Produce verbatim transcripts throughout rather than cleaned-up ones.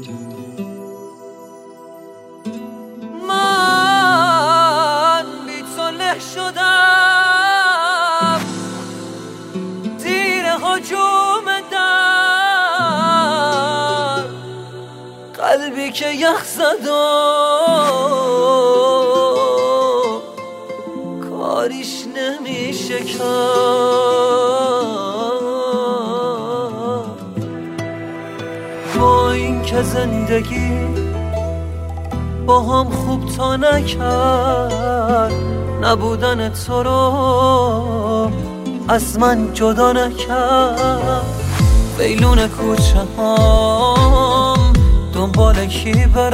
من بی تو له شدم، تیر هجوم در قلبی که یخ زد و کاریش نمیشه کرد. با این که زندگی با هم خوب تا نکرد، نبودن تو رو از من جدا نکرد. ویلون کوچه هم دنبال کی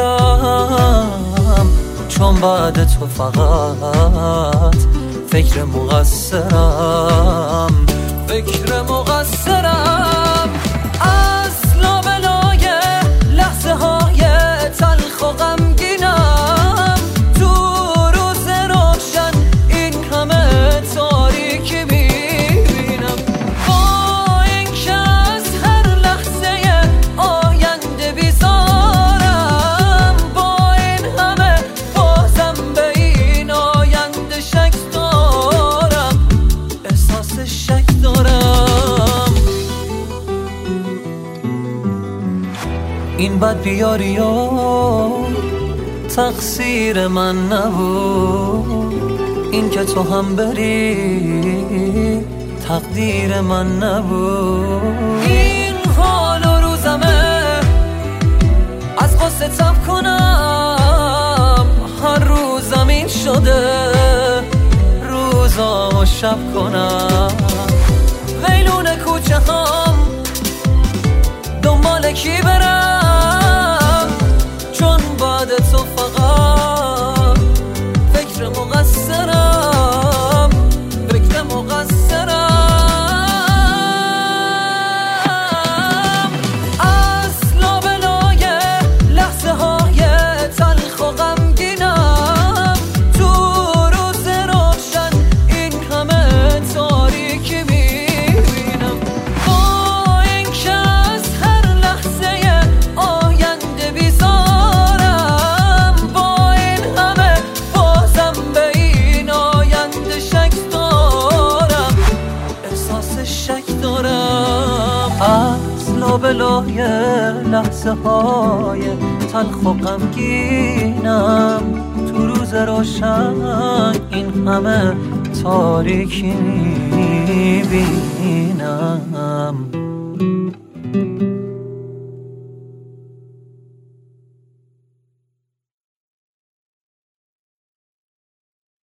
برم، چون بعد تو فقط فکر مقصرم فکر مقصرم از لابلای لحظه های تلخ و غمگینم. تو روز روشن این همه تاریکی میبینم، با این که از هر لحظه آینده بیزارم. با این همه بازم به این آینده شک دارم، احساس شک دارم. این بد بیاری و تقصیر من نبود، این که تو هم بری تقدیر من نبود. این حال و روزمه از قصه تب کنم، هر روزم این شده روزامو شب کنم. ویلون کوچه هم دنبال کی برم، چون بعد تو فقط فکر مقصرم فکر مقصرم از لابلای لحظه های تلخ و غمگینم. تو روز روشن این همه تاریکی میبینم، با این که از هر لحظه آینده بیزارم. با این همه بازم به این آینده شک دارم، احساس شک دارم از لابلای لحظه های تلخ و غمگینم. تو روز روشن این همه تاریکی میبینم.